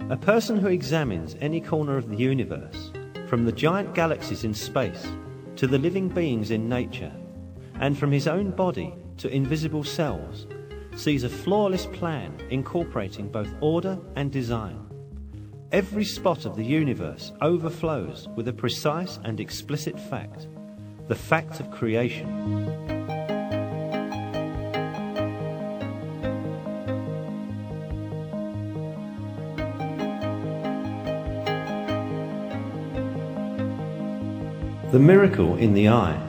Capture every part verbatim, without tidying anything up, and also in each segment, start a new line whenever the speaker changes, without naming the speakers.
A person who examines any corner of the universe, from the giant galaxies in space to the living beings in nature, and from his own body to invisible cells, sees a flawless plan incorporating both order and design. Every spot of the universe overflows with a precise and explicit fact, the fact of creation. The miracle in the eye.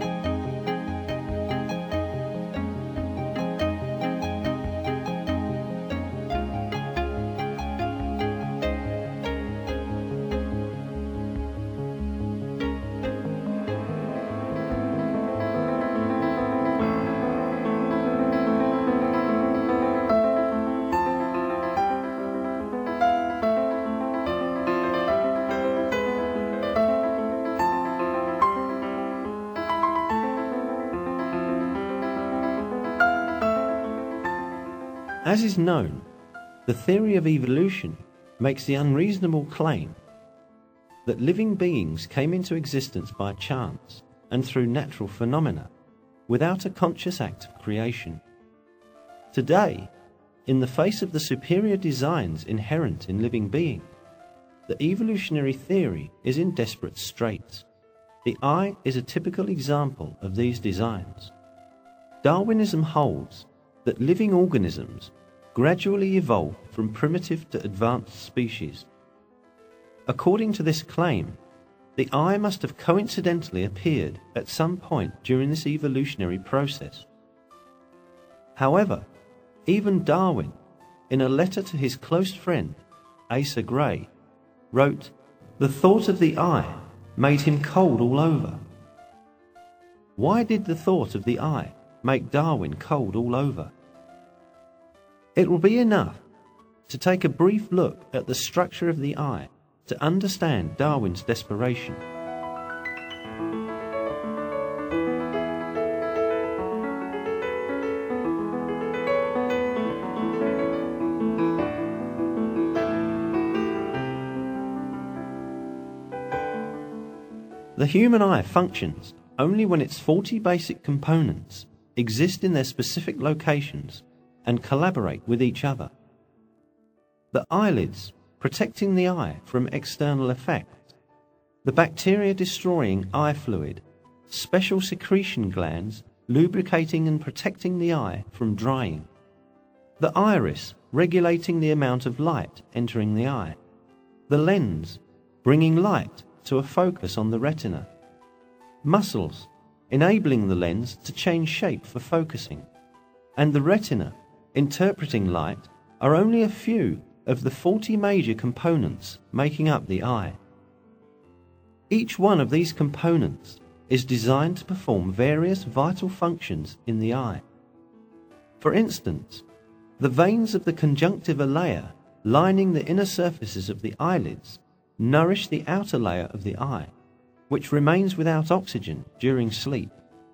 As is known, the theory of evolution makes the unreasonable claim that living beings came into existence by chance and through natural phenomena, without a conscious act of creation. Today, in the face of the superior designs inherent in living beings, the evolutionary theory is in desperate straits. The eye is a typical example of these designs. Darwinism holds that living organisms gradually evolved from primitive to advanced species. According to this claim, the eye must have coincidentally appeared at some point during this evolutionary process. However, even Darwin, in a letter to his close friend, Asa Gray, wrote, "The thought of the eye made him cold all over." Why did the thought of the eye make Darwin cold all over? It will be enough to take a brief look at the structure of the eye to understand Darwin's desperation. The human eye functions only when its forty basic components exist in their specific locations and collaborate with each other. The eyelids protecting the eye from external effects, the bacteria-destroying eye fluid, special secretion glands lubricating and protecting the eye from drying, the iris regulating the amount of light entering the eye, the lens bringing light to a focus on the retina, muscles enabling the lens to change shape for focusing, and the retina interpreting light are only a few of the forty major components making up the eye. Each one of these components is designed to perform various vital functions in the eye. For instance, the veins of the conjunctiva layer lining the inner surfaces of the eyelids nourish the outer layer of the eye, which remains without oxygen during sleep.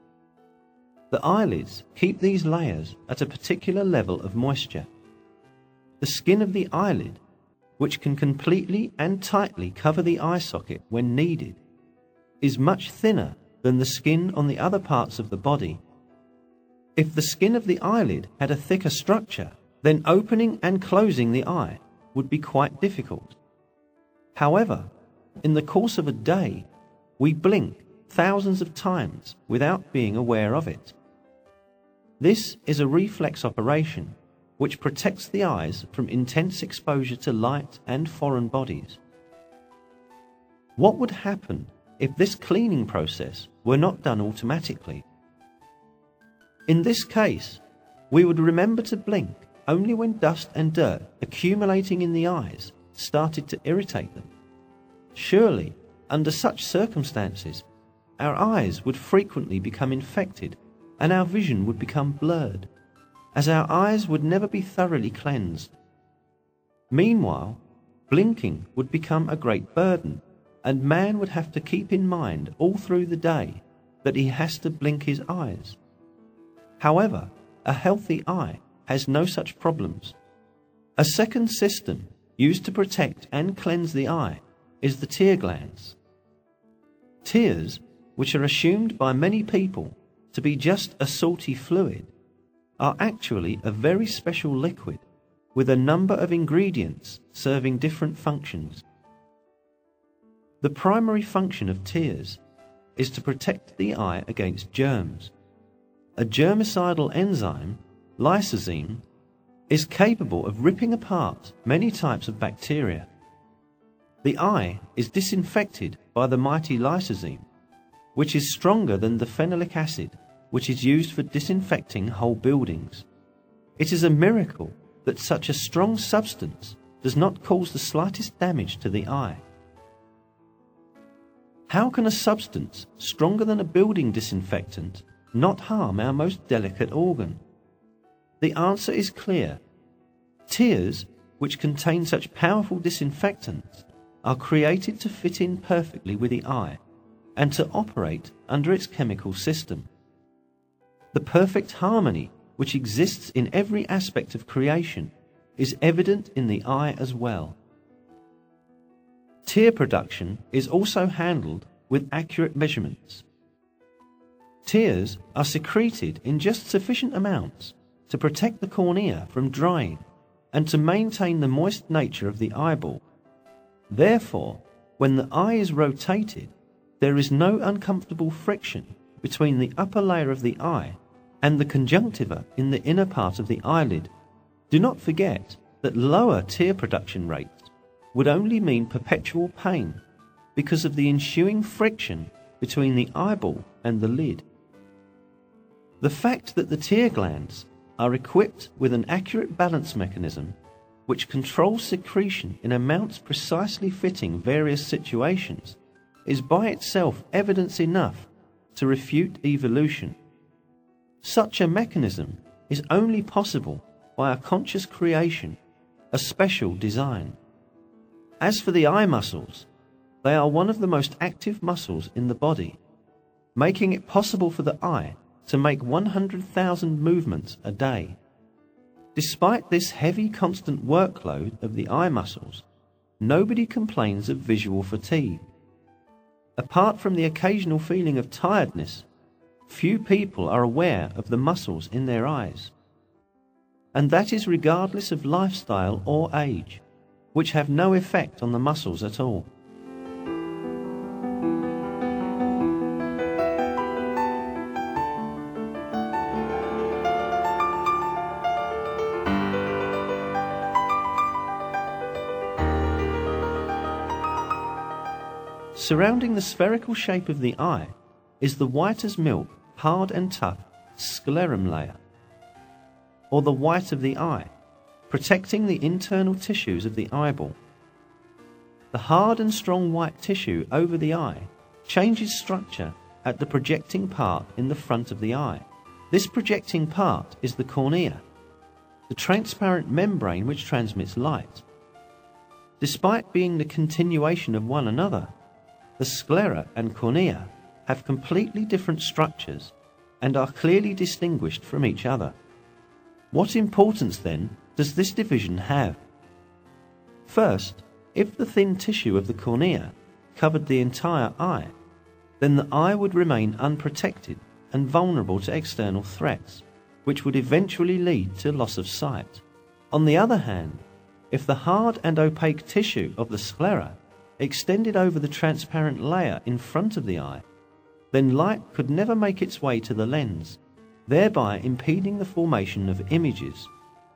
The eyelids keep these layers at a particular level of moisture. The skin of the eyelid, which can completely and tightly cover the eye socket when needed, is much thinner than the skin on the other parts of the body. If the skin of the eyelid had a thicker structure, then opening and closing the eye would be quite difficult. However, in the course of a day, we blink thousands of times without being aware of it. This is a reflex operation which protects the eyes from intense exposure to light and foreign bodies. What would happen if this cleaning process were not done automatically? In this case, we would remember to blink only when dust and dirt accumulating in the eyes started to irritate them. Surely, under such circumstances, our eyes would frequently become infected and our vision would become blurred, as our eyes would never be thoroughly cleansed. Meanwhile, blinking would become a great burden, and man would have to keep in mind all through the day that he has to blink his eyes. However, a healthy eye has no such problems. A second system used to protect and cleanse the eye is the tear glands. Tears, which are assumed by many people to be just a salty fluid, are actually a very special liquid with a number of ingredients serving different functions. The primary function of tears is to protect the eye against germs. A germicidal enzyme, lysosine, is capable of ripping apart many types of bacteria. The eye is disinfected by the mighty lysosine, which is stronger than the phenolic acid which is used for disinfecting whole buildings. It is a miracle that such a strong substance does not cause the slightest damage to the eye. How can a substance stronger than a building disinfectant not harm our most delicate organ? The answer is clear. Tears, which contain such powerful disinfectants, are created to fit in perfectly with the eye and to operate under its chemical system. The perfect harmony which exists in every aspect of creation is evident in the eye as well. Tear production is also handled with accurate measurements. Tears are secreted in just sufficient amounts to protect the cornea from drying and to maintain the moist nature of the eyeball. Therefore, when the eye is rotated, there is no uncomfortable friction between the upper layer of the eye and the conjunctiva in the inner part of the eyelid. Do not forget that lower tear production rates would only mean perpetual pain because of the ensuing friction between the eyeball and the lid. The fact that the tear glands are equipped with an accurate balance mechanism which controls secretion in amounts precisely fitting various situations is by itself evidence enough to refute evolution. Such a mechanism is only possible by a conscious creation, a special design. As for the eye muscles, they are one of the most active muscles in the body, making it possible for the eye to make one hundred thousand movements a day. Despite this heavy constant workload of the eye muscles, nobody complains of visual fatigue. Apart from the occasional feeling of tiredness, few people are aware of the muscles in their eyes. And that is regardless of lifestyle or age, which have no effect on the muscles at all. Surrounding the spherical shape of the eye is the white as milk, hard and tough sclerum layer, or the white of the eye, protecting the internal tissues of the eyeball. The hard and strong white tissue over the eye changes structure at the projecting part in the front of the eye. This projecting part is the cornea, the transparent membrane which transmits light. Despite being the continuation of one another, the sclera and cornea have completely different structures and are clearly distinguished from each other. What importance, then, does this division have? First, if the thin tissue of the cornea covered the entire eye, then the eye would remain unprotected and vulnerable to external threats, which would eventually lead to loss of sight. On the other hand, if the hard and opaque tissue of the sclera extended over the transparent layer in front of the eye, then light could never make its way to the lens, thereby impeding the formation of images.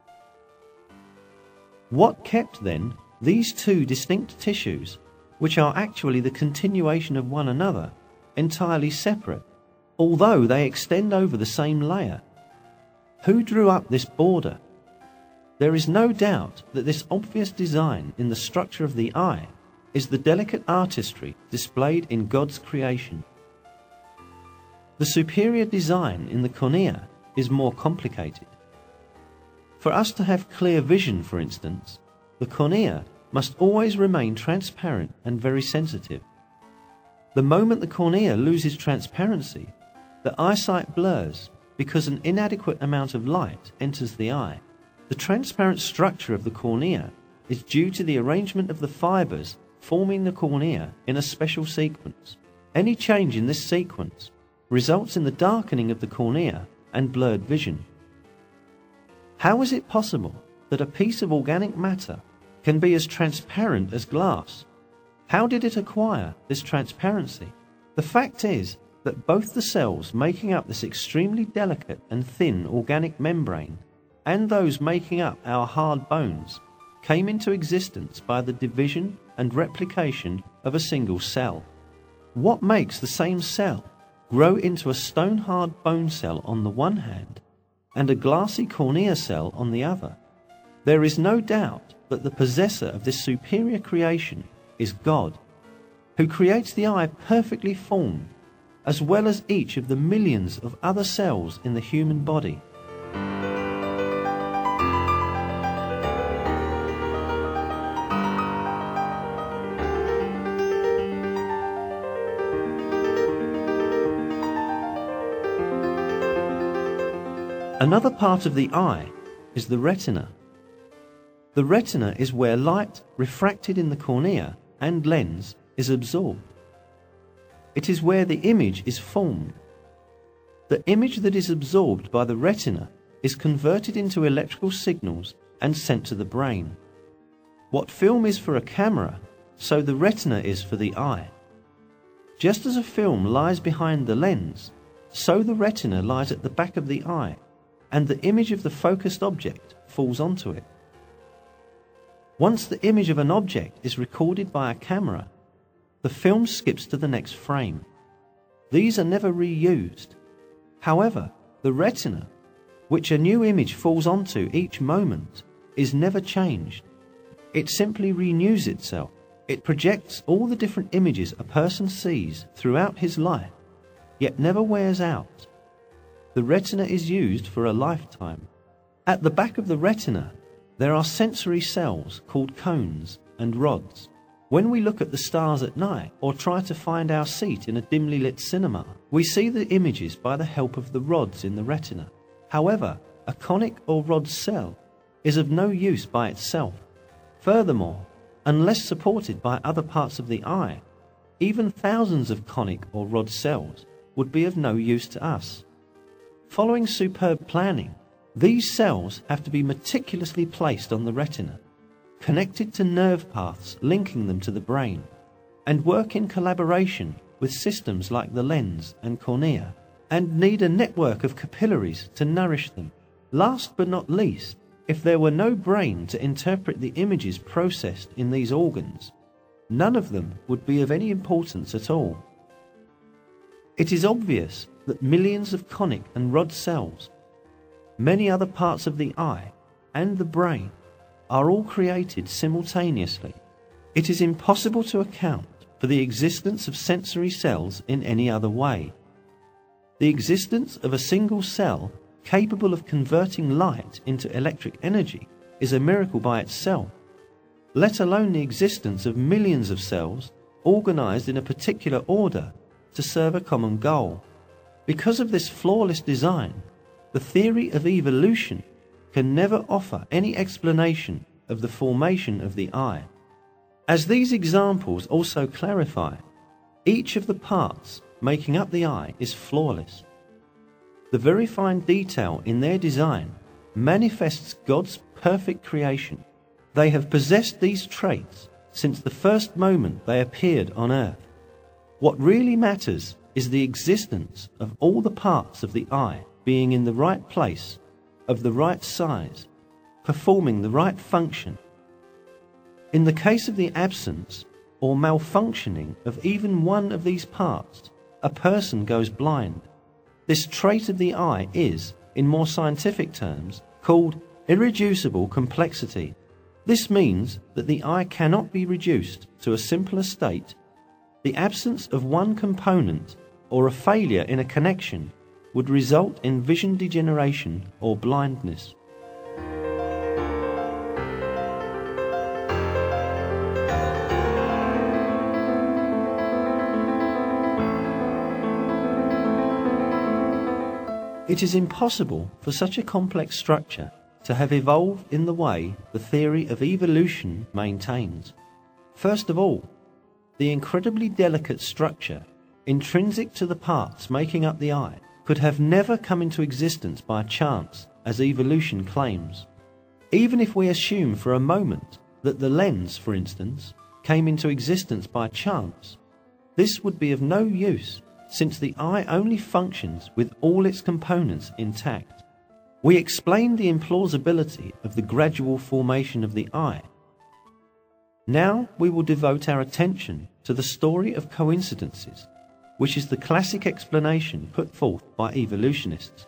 What kept, then, these two distinct tissues, which are actually the continuation of one another, entirely separate, although they extend over the same layer? Who drew up this border? There is no doubt that this obvious design in the structure of the eye is the delicate artistry displayed in God's creation. The superior design in the cornea is more complicated. For us to have clear vision, for instance, the cornea must always remain transparent and very sensitive. The moment the cornea loses transparency, the eyesight blurs because an inadequate amount of light enters the eye. The transparent structure of the cornea is due to the arrangement of the fibers forming the cornea in a special sequence. Any change in this sequence results in the darkening of the cornea and blurred vision. How is it possible that a piece of organic matter can be as transparent as glass? How did it acquire this transparency? The fact is that both the cells making up this extremely delicate and thin organic membrane and those making up our hard bones came into existence by the division and replication of a single cell. What makes the same cell grow into a stone-hard bone cell on the one hand and a glassy cornea cell on the other? There is no doubt that the possessor of this superior creation is God, who creates the eye perfectly formed, as well as each of the millions of other cells in the human body. Another part of the eye is the retina. The retina is where light refracted in the cornea and lens is absorbed. It is where the image is formed. The image that is absorbed by the retina is converted into electrical signals and sent to the brain. What film is for a camera, so the retina is for the eye. Just as a film lies behind the lens, so the retina lies at the back of the eye, and the image of the focused object falls onto it. Once the image of an object is recorded by a camera, the film skips to the next frame. These are never reused. However, the retina, which a new image falls onto each moment, is never changed. It simply renews itself. It projects all the different images a person sees throughout his life, yet never wears out. The retina is used for a lifetime. At the back of the retina, there are sensory cells called cones and rods. When we look at the stars at night or try to find our seat in a dimly lit cinema, we see the images by the help of the rods in the retina. However, a conic or rod cell is of no use by itself. Furthermore, unless supported by other parts of the eye, even thousands of conic or rod cells would be of no use to us. Following superb planning, these cells have to be meticulously placed on the retina, connected to nerve paths linking them to the brain, and work in collaboration with systems like the lens and cornea, and need a network of capillaries to nourish them. Last but not least, if there were no brain to interpret the images processed in these organs, none of them would be of any importance at all. It is obvious that millions of conic and rod cells, many other parts of the eye, and the brain are all created simultaneously. It is impossible to account for the existence of sensory cells in any other way. The existence of a single cell capable of converting light into electric energy is a miracle by itself, let alone the existence of millions of cells organized in a particular order to serve a common goal. Because of this flawless design, the theory of evolution can never offer any explanation of the formation of the eye. As these examples also clarify, each of the parts making up the eye is flawless. The very fine detail in their design manifests God's perfect creation. They have possessed these traits since the first moment they appeared on earth. What really matters is the existence of all the parts of the eye being in the right place, of the right size, performing the right function. In the case of the absence or malfunctioning of even one of these parts, a person goes blind. This trait of the eye is, in more scientific terms, called irreducible complexity. This means that the eye cannot be reduced to a simpler state. The absence of one component or a failure in a connection would result in vision degeneration or blindness. It is impossible for such a complex structure to have evolved in the way the theory of evolution maintains. First of all, the incredibly delicate structure intrinsic to the parts making up the eye could have never come into existence by chance, as evolution claims. Even if we assume for a moment that the lens, for instance, came into existence by chance, this would be of no use, since the eye only functions with all its components intact. We explained the implausibility of the gradual formation of the eye. Now we will devote our attention to the story of coincidences, which is the classic explanation put forth by evolutionists.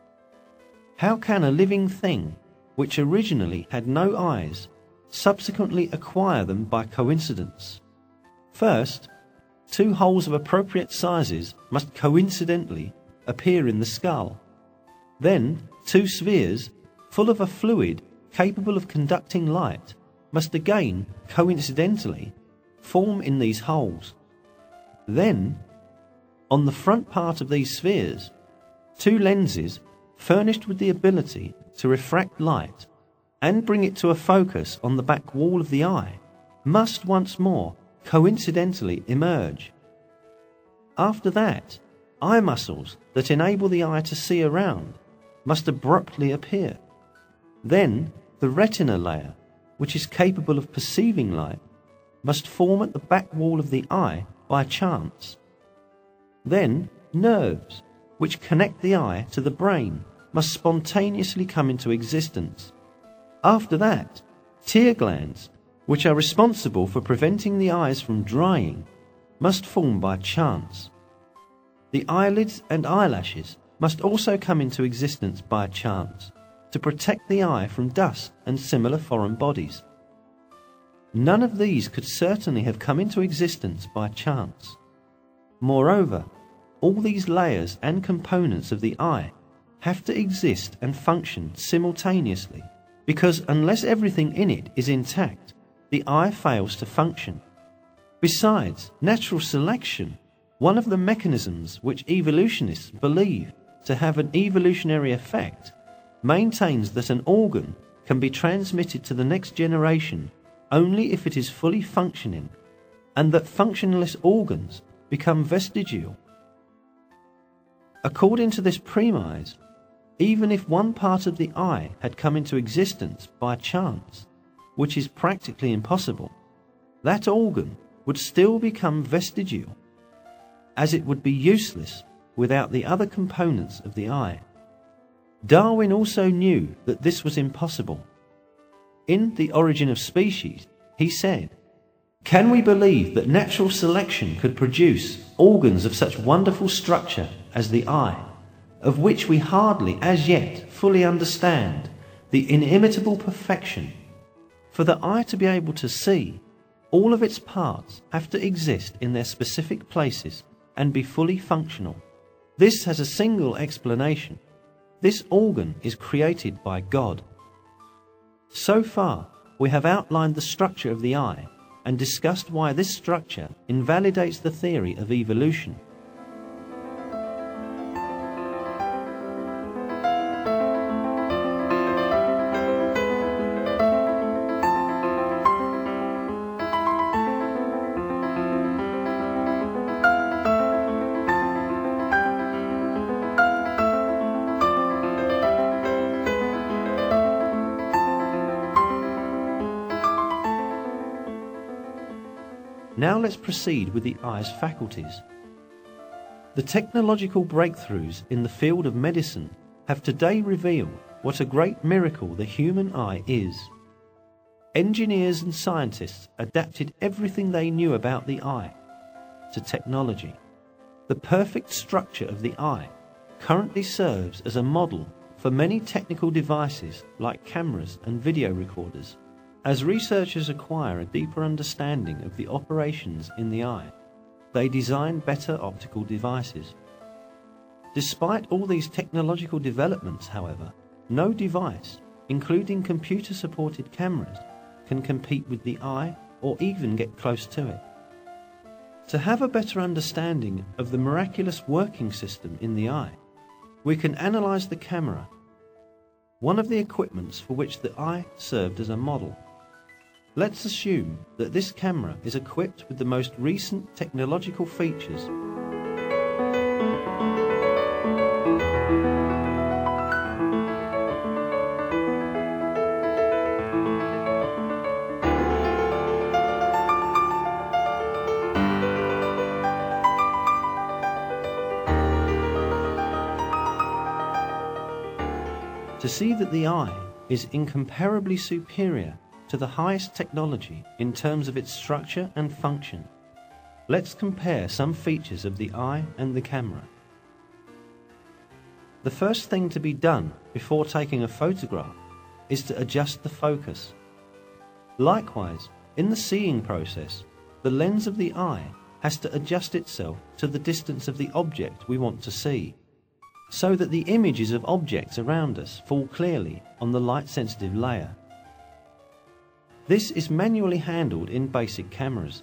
How can a living thing, which originally had no eyes, subsequently acquire them by coincidence? First, two holes of appropriate sizes must coincidentally appear in the skull. Then, two spheres, full of a fluid capable of conducting light, must again, coincidentally, form in these holes. Then, on the front part of these spheres, two lenses furnished with the ability to refract light and bring it to a focus on the back wall of the eye must once more coincidentally emerge. After that, eye muscles that enable the eye to see around must abruptly appear. Then, the retina layer, which is capable of perceiving light, must form at the back wall of the eye by chance. Then, nerves, which connect the eye to the brain, must spontaneously come into existence. After that, tear glands, which are responsible for preventing the eyes from drying, must form by chance. The eyelids and eyelashes must also come into existence by chance, to protect the eye from dust and similar foreign bodies. None of these could certainly have come into existence by chance. Moreover, all these layers and components of the eye have to exist and function simultaneously, because unless everything in it is intact, the eye fails to function. Besides, natural selection, one of the mechanisms which evolutionists believe to have an evolutionary effect, maintains that an organ can be transmitted to the next generation only if it is fully functioning, and that functionless organs become vestigial. According to this premise, even if one part of the eye had come into existence by chance, which is practically impossible, that organ would still become vestigial, as it would be useless without the other components of the eye. Darwin also knew that this was impossible. In The Origin of Species, he said, "Can we believe that natural selection could produce organs of such wonderful structure as the eye, of which we hardly as yet fully understand the inimitable perfection? For the eye to be able to see, all of its parts have to exist in their specific places and be fully functional. This has a single explanation. This organ is created by God." So far, we have outlined the structure of the eye and discussed why this structure invalidates the theory of evolution. Now let's proceed with the eye's faculties. The technological breakthroughs in the field of medicine have today revealed what a great miracle the human eye is. Engineers and scientists adapted everything they knew about the eye to technology. The perfect structure of the eye currently serves as a model for many technical devices like cameras and video recorders. As researchers acquire a deeper understanding of the operations in the eye, they design better optical devices. Despite all these technological developments, however, no device, including computer-supported cameras, can compete with the eye or even get close to it. To have a better understanding of the miraculous working system in the eye, we can analyze the camera. one of the equipments for which the eye served as a model. Let's assume that this camera is equipped with the most recent technological features. To see that the eye is incomparably superior to the highest technology in terms of its structure and function, let's compare some features of the eye and the camera. The first thing to be done before taking a photograph is to adjust the focus. Likewise, in the seeing process, the lens of the eye has to adjust itself to the distance of the object we want to see, so that the images of objects around us fall clearly on the light-sensitive layer. This is manually handled in basic cameras.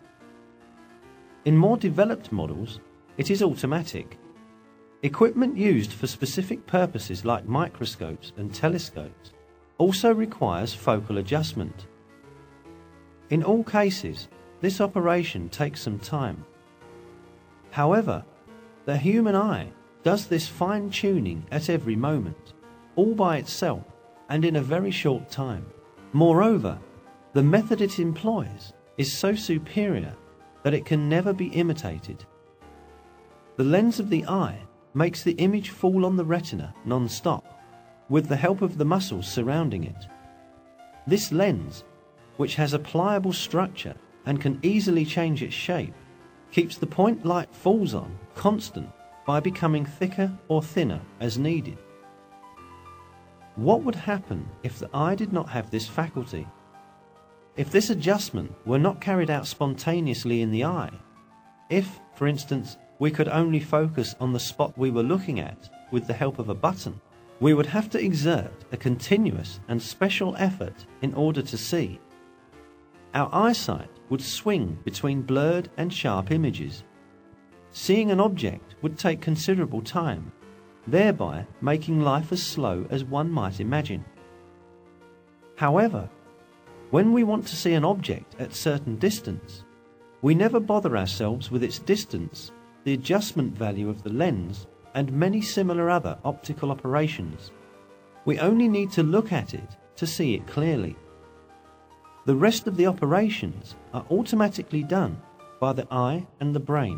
In more developed models, it is automatic. Equipment used for specific purposes like microscopes and telescopes also requires focal adjustment. In all cases, this operation takes some time. However, the human eye does this fine-tuning at every moment, all by itself and in a very short time. Moreover, the method it employs is so superior that it can never be imitated. The lens of the eye makes the image fall on the retina non-stop, with the help of the muscles surrounding it. This lens, which has a pliable structure and can easily change its shape, keeps the point light falls on constant by becoming thicker or thinner as needed. What would happen if the eye did not have this faculty? If this adjustment were not carried out spontaneously in the eye, if, for instance, we could only focus on the spot we were looking at with the help of a button, we would have to exert a continuous and special effort in order to see. Our eyesight would swing between blurred and sharp images. Seeing an object would take considerable time, thereby making life as slow as one might imagine. However, when we want to see an object at certain distance, we never bother ourselves with its distance, the adjustment value of the lens, and many similar other optical operations. We only need to look at it to see it clearly. The rest of the operations are automatically done by the eye and the brain.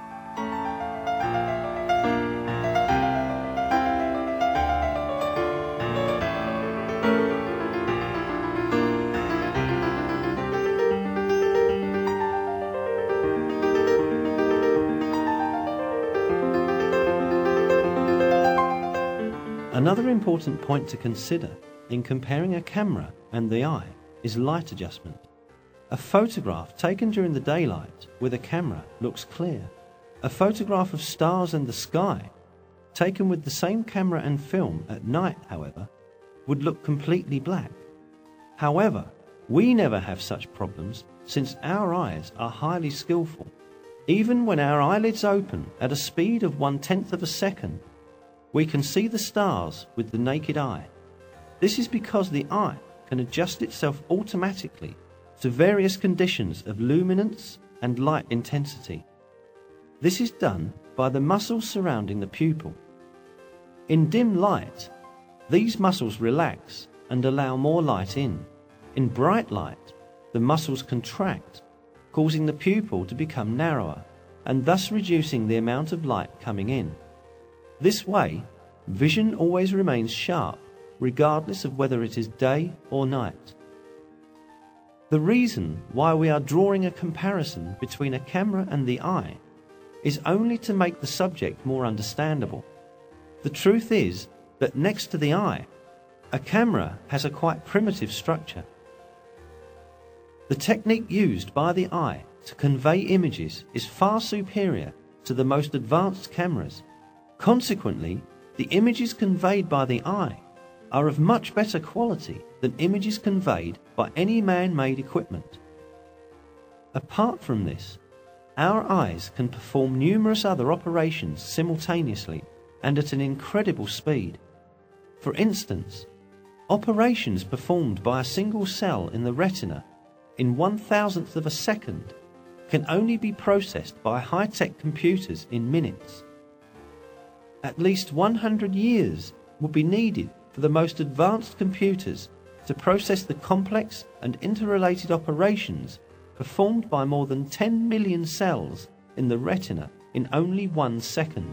Another important point to consider in comparing a camera and the eye is light adjustment. A photograph taken during the daylight with a camera looks clear. A photograph of stars and the sky taken with the same camera and film at night, however, would look completely black. However, we never have such problems since our eyes are highly skillful. Even when our eyelids open at a speed of one-tenth of a second, we can see the stars with the naked eye. This is because the eye can adjust itself automatically to various conditions of luminance and light intensity. This is done by the muscles surrounding the pupil. In dim light, these muscles relax and allow more light in. In bright light, the muscles contract, causing the pupil to become narrower and thus reducing the amount of light coming in. This way, vision always remains sharp, regardless of whether it is day or night. The reason why we are drawing a comparison between a camera and the eye is only to make the subject more understandable. The truth is that next to the eye, a camera has a quite primitive structure. The technique used by the eye to convey images is far superior to the most advanced cameras. Consequently, the images conveyed by the eye are of much better quality than images conveyed by any man-made equipment. Apart from this, our eyes can perform numerous other operations simultaneously and at an incredible speed. For instance, Operations performed by a single cell in the retina in one thousandth of a second can only be processed by high-tech computers in minutes. At least one hundred years would be needed for the most advanced computers to process the complex and interrelated operations performed by more than ten million cells in the retina in only one second.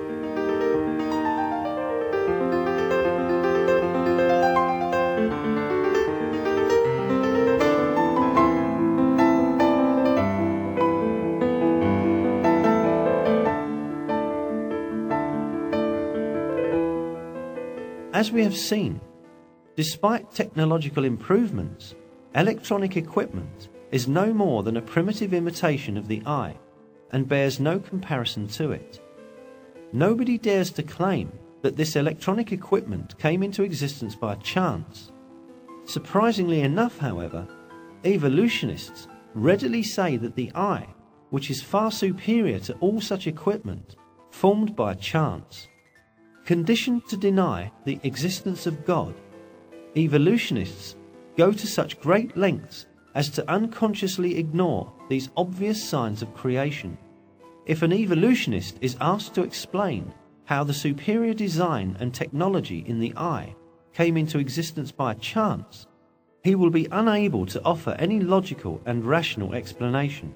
As we have seen, despite technological improvements, electronic equipment is no more than a primitive imitation of the eye and bears no comparison to it. Nobody dares to claim that this electronic equipment came into existence by chance. Surprisingly enough, however, evolutionists readily say that the eye, which is far superior to all such equipment, formed by chance. Conditioned to deny the existence of God, evolutionists go to such great lengths as to unconsciously ignore these obvious signs of creation. If an evolutionist is asked to explain how the superior design and technology in the eye came into existence by chance, he will be unable to offer any logical and rational explanation.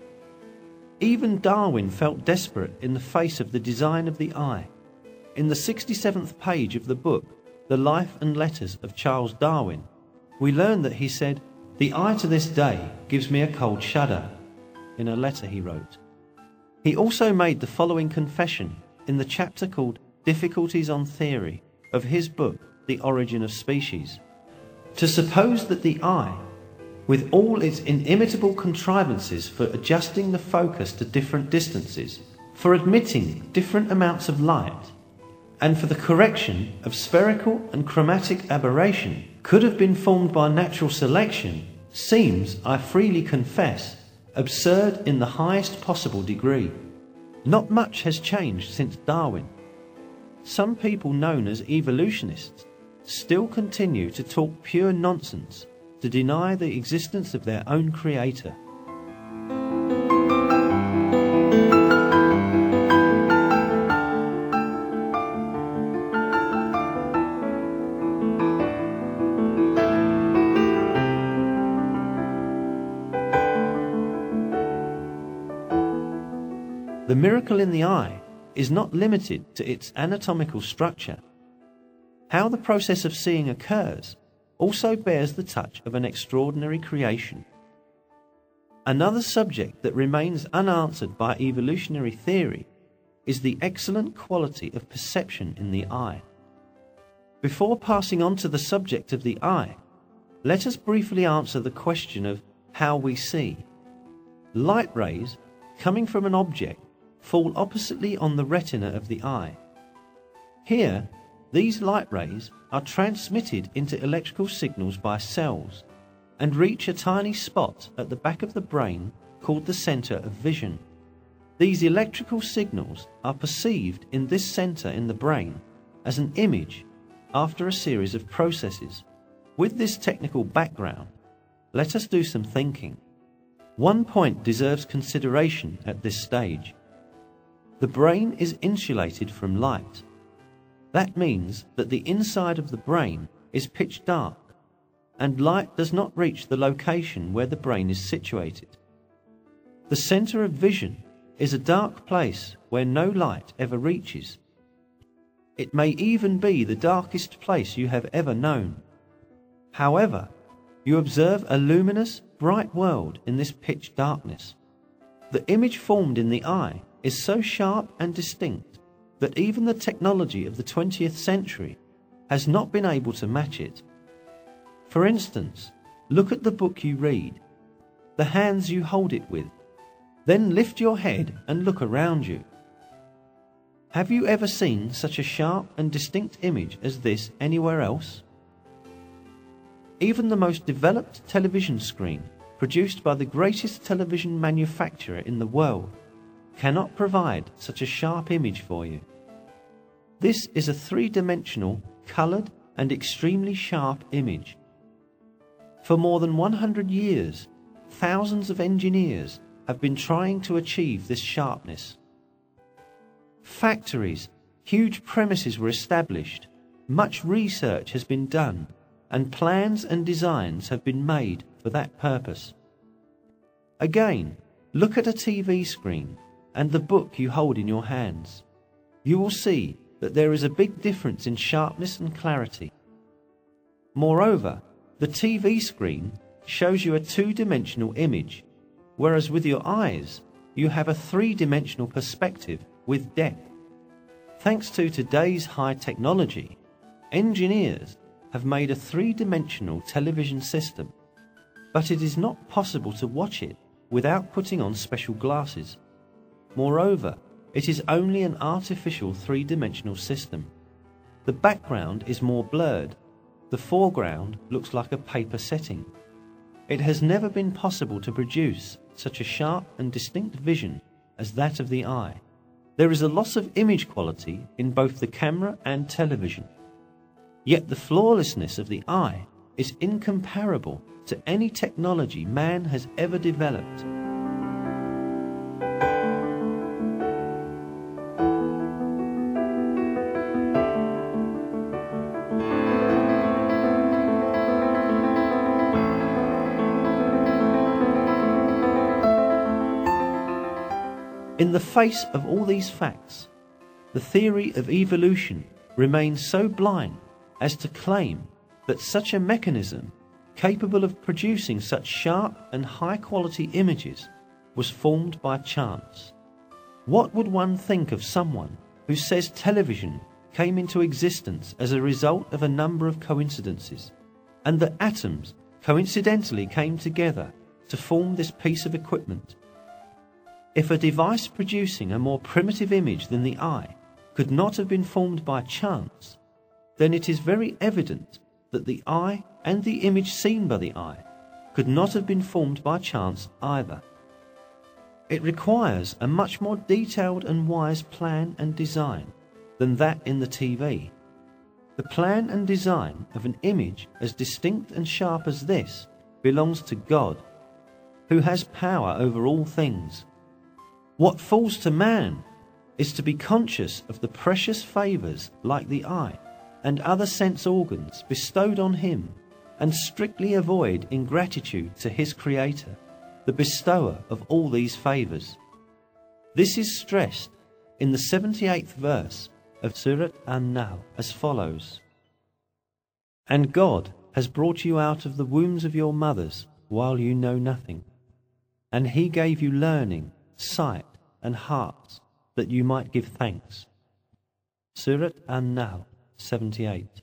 Even Darwin felt desperate in the face of the design of the eye. In the sixty-seventh page of the book, The Life and Letters of Charles Darwin, we learn that he said, "The eye to this day gives me a cold shudder," in a letter he wrote. He also made the following confession in the chapter called Difficulties on Theory of his book, The Origin of Species. To suppose that the eye, with all its inimitable contrivances for adjusting the focus to different distances, for admitting different amounts of light, and for the correction of spherical and chromatic aberration, could have been formed by natural selection, seems, I freely confess, absurd in the highest possible degree. Not much has changed since Darwin. Some people known as evolutionists still continue to talk pure nonsense to deny the existence of their own creator. The miracle in the eye is not limited to its anatomical structure. How the process of seeing occurs also bears the touch of an extraordinary creation. Another subject that remains unanswered by evolutionary theory is the excellent quality of perception in the eye. Before passing on to the subject of the eye, let us briefly answer the question of how we see. Light rays coming from an object fall oppositely on the retina of the eye. Here, these light rays are transmitted into electrical signals by cells and reach a tiny spot at the back of the brain called the center of vision. These electrical signals are perceived in this center in the brain as an image after a series of processes. With this technical background, let us do some thinking. One point deserves consideration at this stage. The brain is insulated from light. That means that the inside of the brain is pitch dark, and light does not reach the location where the brain is situated. The center of vision is a dark place where no light ever reaches. It may even be the darkest place you have ever known. However, you observe a luminous, bright world in this pitch darkness. The image formed in the eye is so sharp and distinct that even the technology of the twentieth century has not been able to match it. For instance, look at the book you read, the hands you hold it with, then lift your head and look around you. Have you ever seen such a sharp and distinct image as this anywhere else? Even the most developed television screen, produced by the greatest television manufacturer in the world, cannot provide such a sharp image for you. This is a three-dimensional, coloured and extremely sharp image. For more than one hundred years, thousands of engineers have been trying to achieve this sharpness. Factories, huge premises were established, much research has been done, and plans and designs have been made for that purpose. Again, look at a T V screen and the book you hold in your hands. You will see that there is a big difference in sharpness and clarity. Moreover, the T V screen shows you a two-dimensional image, whereas with your eyes, you have a three-dimensional perspective with depth. Thanks to today's high technology, engineers have made a three-dimensional television system, but it is not possible to watch it without putting on special glasses. Moreover, it is only an artificial three-dimensional system. The background is more blurred. The foreground looks like a paper setting. It has never been possible to produce such a sharp and distinct vision as that of the eye. There is a loss of image quality in both the camera and television. Yet the flawlessness of the eye is incomparable to any technology man has ever developed. In the face of all these facts, the theory of evolution remains so blind as to claim that such a mechanism capable of producing such sharp and high-quality images was formed by chance. What would one think of someone who says television came into existence as a result of a number of coincidences, and that atoms coincidentally came together to form this piece of equipment? If a device producing a more primitive image than the eye could not have been formed by chance, then it is very evident that the eye and the image seen by the eye could not have been formed by chance either. It requires a much more detailed and wise plan and design than that in the T V. The plan and design of an image as distinct and sharp as this belongs to God, who has power over all things. What falls to man is to be conscious of the precious favours like the eye and other sense organs bestowed on him, and strictly avoid ingratitude to his Creator, the bestower of all these favours. This is stressed in the seventy-eighth verse of Surat An-Nahl as follows: "And God has brought you out of the wombs of your mothers while you know nothing, and He gave you learning, sight, and hearts, that you might give thanks." Surat An-Nahl seventy-eight.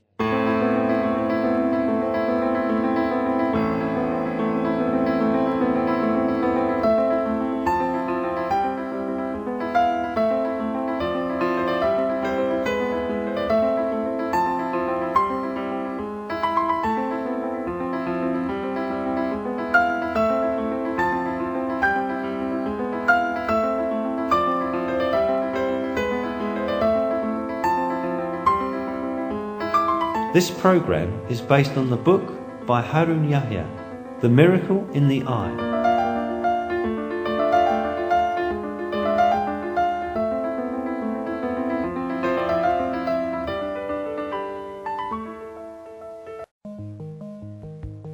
This program is based on the book by Harun Yahya, The Miracle in the Eye.